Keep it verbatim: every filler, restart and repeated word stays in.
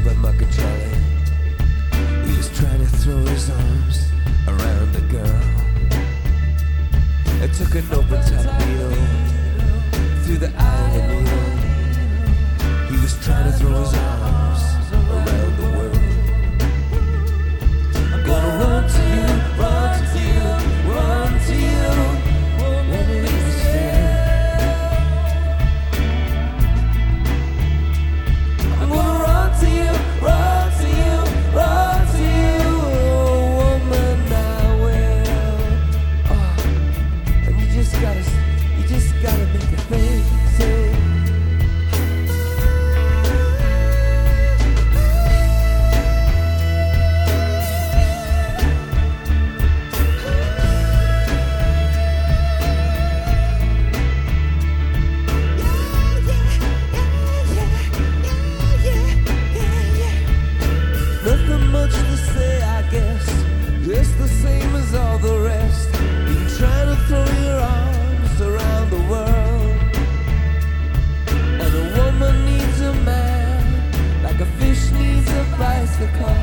by Marco Charlie. He was trying to throw his arms around a girl. It took an open top needle through the eye of a needle. He was trying to throw his arms around the world. I'm gonna run to you, run to you, run to you. Won't leave me stay. I'm gonna run to you, run to you, run to you, oh, woman, I will. Oh, and you just gotta, you just gotta make a thing say. Nothing much to say, I guess. Just the same as all the rest. Been trying to throw your arms around the world. And a woman needs a man, like a fish needs a bicycle.